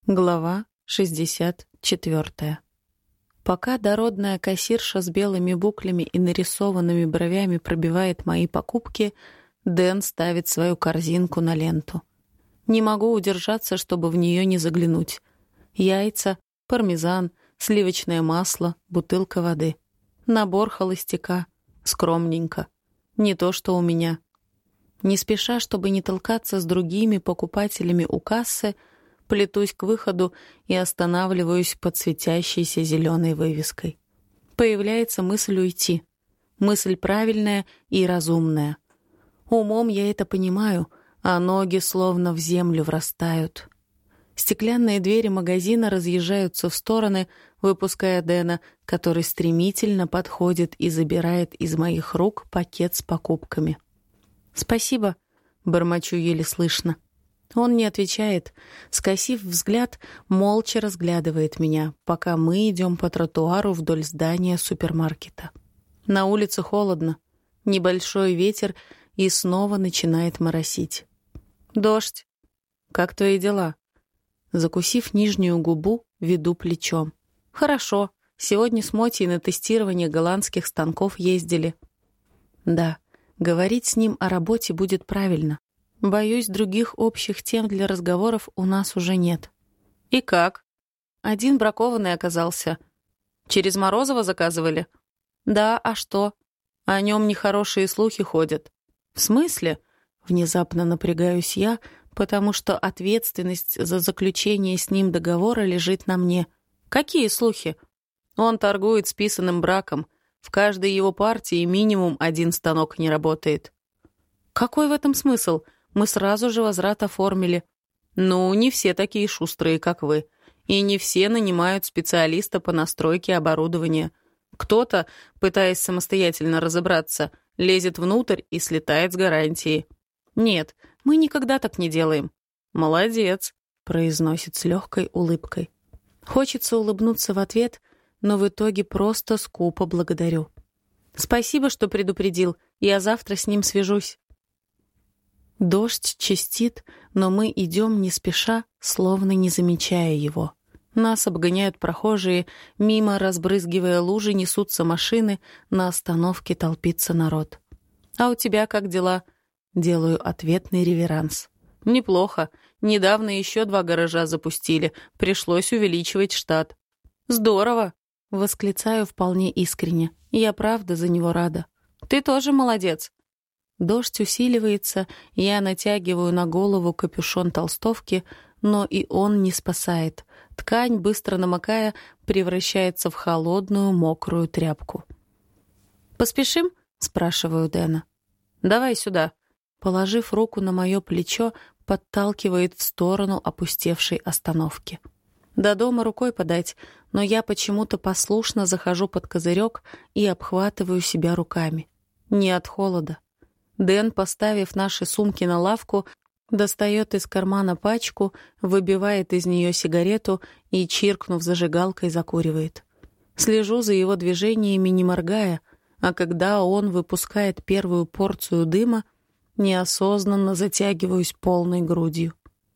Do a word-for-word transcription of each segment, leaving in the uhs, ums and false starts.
Глава шестьдесят четвёртая. Пока дородная кассирша с белыми буклями и нарисованными бровями пробивает мои покупки, Дэн ставит свою корзинку на ленту. Не могу удержаться, чтобы в нее не заглянуть. Яйца, пармезан, сливочное масло, бутылка воды. Набор холостяка. Скромненько. Не то, что у меня. Не спеша, чтобы не толкаться с другими покупателями у кассы, плетусь к выходу и останавливаюсь под светящейся зеленой вывеской. Появляется мысль уйти. Мысль правильная и разумная. Умом я это понимаю, а ноги словно в землю врастают. Стеклянные двери магазина разъезжаются в стороны, выпуская Дэна, который стремительно подходит и забирает из моих рук пакет с покупками. «Спасибо», — бормочу еле слышно. Он не отвечает, скосив взгляд, молча разглядывает меня, пока мы идем по тротуару вдоль здания супермаркета. На улице холодно, небольшой ветер, и снова начинает моросить. Дождь. Как твои дела? Закусив нижнюю губу, веду плечом. Хорошо, сегодня с Мотей на тестирование голландских станков ездили. Да, говорить с ним о работе будет правильно. Боюсь, других общих тем для разговоров у нас уже нет. И как? Один бракованный оказался. Через Морозова заказывали? Да, а что? О нем нехорошие слухи ходят. В смысле? Внезапно напрягаюсь я, потому что ответственность за заключение с ним договора лежит на мне. Какие слухи? Он торгует списанным браком. В каждой его партии минимум один станок не работает. Какой в этом смысл? Мы сразу же возврат оформили. Ну, не все такие шустрые, как вы. И не все нанимают специалиста по настройке оборудования. Кто-то, пытаясь самостоятельно разобраться, лезет внутрь и слетает с гарантией. Нет, мы никогда так не делаем. Молодец, произносит с легкой улыбкой. Хочется улыбнуться в ответ, но в итоге просто скупо благодарю. Спасибо, что предупредил. Я завтра с ним свяжусь. Дождь чистит, но мы идем не спеша, словно не замечая его. Нас обгоняют прохожие, мимо, разбрызгивая лужи, несутся машины, на остановке толпится народ. «А у тебя как дела?» Делаю ответный реверанс. «Неплохо. Недавно еще два гаража запустили. Пришлось увеличивать штат». «Здорово!» — восклицаю вполне искренне. Я правда за него рада. «Ты тоже молодец!» Дождь усиливается, я натягиваю на голову капюшон толстовки, но и он не спасает. Ткань, быстро намокая, превращается в холодную мокрую тряпку. «Поспешим?» — спрашиваю Дэна. «Давай сюда». Положив руку на мое плечо, подталкивает в сторону опустевшей остановки. До дома рукой подать, но я почему-то послушно захожу под козырек и обхватываю себя руками. Не от холода. Дэн, поставив наши сумки на лавку, достает из кармана пачку, выбивает из нее сигарету и, чиркнув зажигалкой, закуривает. Слежу за его движениями, не моргая, а когда он выпускает первую порцию дыма, неосознанно затягиваюсь полной грудью.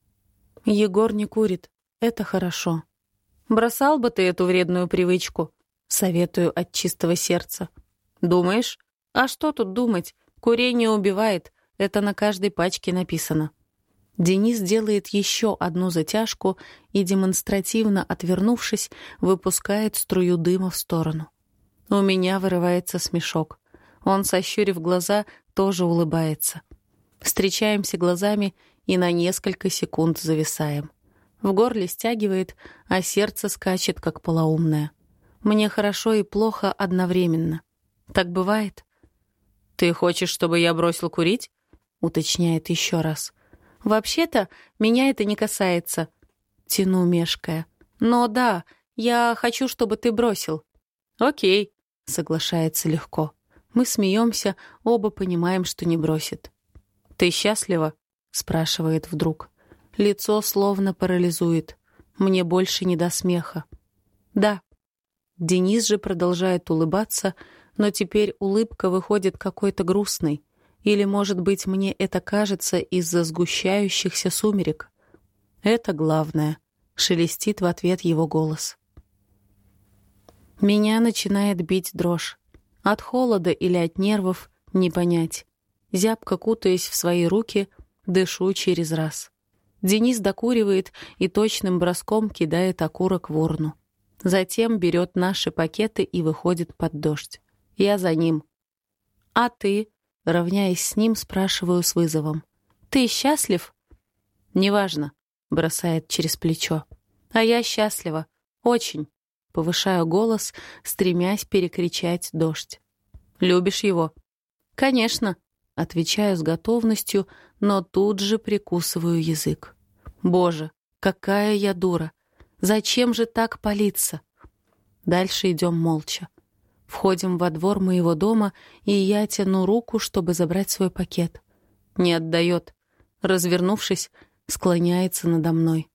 Егор не курит. Это хорошо. «Бросал бы ты эту вредную привычку», — советую от чистого сердца. «Думаешь? А что тут думать? Курение убивает, это на каждой пачке написано». Денис делает еще одну затяжку и, демонстративно отвернувшись, выпускает струю дыма в сторону. У меня вырывается смешок. Он, сощурив глаза, тоже улыбается. Встречаемся глазами и на несколько секунд зависаем. В горле стягивает, а сердце скачет, как полоумное. Мне хорошо и плохо одновременно. Так бывает? «Ты хочешь, чтобы я бросил курить?» — уточняет еще раз. «Вообще-то, меня это не касается», — тяну мешкая. «Но да, я хочу, чтобы ты бросил». «Окей», — соглашается легко. Мы смеемся, оба понимаем, что не бросит. «Ты счастлива?» — спрашивает вдруг. Лицо словно парализует. Мне больше не до смеха. «Да». Денис же продолжает улыбаться, но теперь улыбка выходит какой-то грустной. Или, может быть, мне это кажется из-за сгущающихся сумерек. Это главное. шелестит в ответ его голос. Меня начинает бить дрожь. От холода или от нервов не понять. Зябко кутаясь в свои руки, дышу через раз. Денис докуривает и точным броском кидает окурок в урну. Затем берет наши пакеты и выходит под дождь. Я за ним. «А ты?» — равняясь с ним, спрашиваю с вызовом. «Ты счастлив?» «Неважно», — бросает через плечо. «А я счастлива. Очень». Повышаю голос, стремясь перекричать дождь. «Любишь его?» «Конечно», — отвечаю с готовностью, но тут же прикусываю язык. «Боже, какая я дура! Зачем же так палиться?» Дальше идем молча. Входим во двор моего дома, и я тяну руку, чтобы забрать свой пакет. Не отдает. Развернувшись, склоняется надо мной.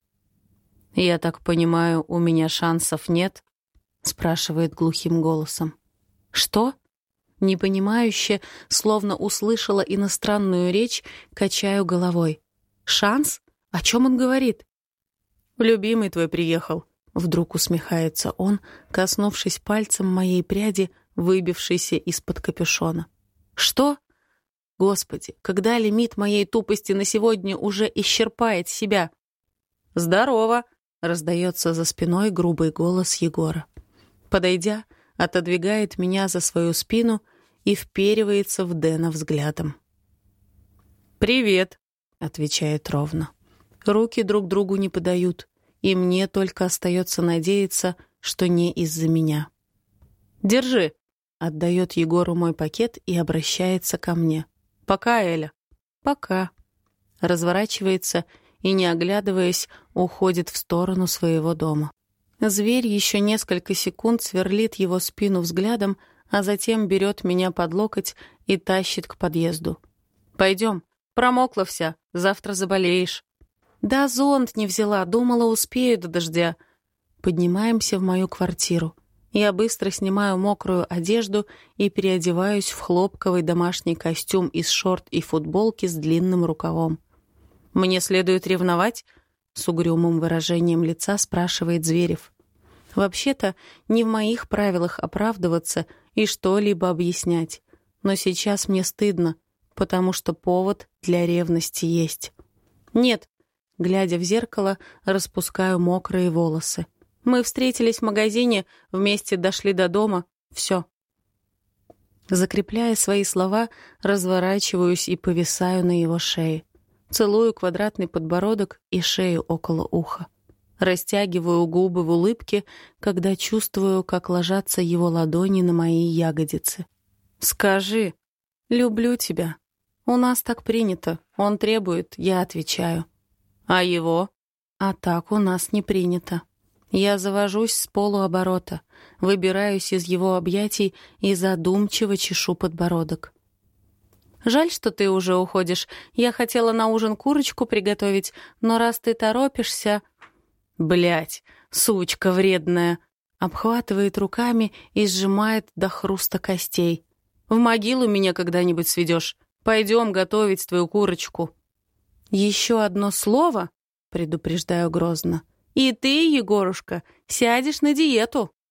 «Я так понимаю, у меня шансов нет?» — спрашивает глухим голосом. «Что?» Непонимающе, словно услышала иностранную речь, качаю головой. «Шанс? О чем он говорит?» «Любимый твой приехал», — вдруг усмехается он, коснувшись пальцем моей пряди, выбившейся из-под капюшона. «Что? Господи, когда лимит моей тупости на сегодня уже исчерпает себя?» «Здорово!» — раздается за спиной грубый голос Егора. Подойдя, отодвигает меня за свою спину и вперивается в Дэна взглядом. «Привет!» — отвечает ровно. Руки друг другу не подают, и мне только остается надеяться, что не из-за меня. «Держи!» — отдает Егору мой пакет и обращается ко мне. «Пока, Эля!» «Пока!» Разворачивается и, не оглядываясь, уходит в сторону своего дома. Зверь еще несколько секунд сверлит его спину взглядом, а затем берет меня под локоть и тащит к подъезду. «Пойдем, промокла вся, завтра заболеешь». «Да зонт не взяла, думала, успею до дождя». Поднимаемся в мою квартиру. Я быстро снимаю мокрую одежду и переодеваюсь в хлопковый домашний костюм из шорт и футболки с длинным рукавом. «Мне следует ревновать?» — с угрюмым выражением лица спрашивает Зверев. Вообще-то, не в моих правилах оправдываться и что-либо объяснять. Но сейчас мне стыдно, потому что повод для ревности есть. «Нет», — глядя в зеркало, распускаю мокрые волосы. «Мы встретились в магазине, вместе дошли до дома. Все». Закрепляя свои слова, разворачиваюсь и повисаю на его шее. Целую квадратный подбородок и шею около уха. Растягиваю губы в улыбке, когда чувствую, как ложатся его ладони на мои ягодицы. «Скажи, люблю тебя. У нас так принято. Он требует, я отвечаю. А его? А так у нас не принято. Я завожусь с полуоборота, выбираюсь из его объятий и задумчиво чешу подбородок. Жаль, что ты уже уходишь. Я хотела на ужин курочку приготовить, но раз ты торопишься... Блядь, сучка вредная. Обхватывает руками и сжимает до хруста костей. В могилу меня когда-нибудь сведешь. Пойдем готовить твою курочку. Еще одно слово, предупреждаю грозно. И ты, Егорушка, сядешь на диету.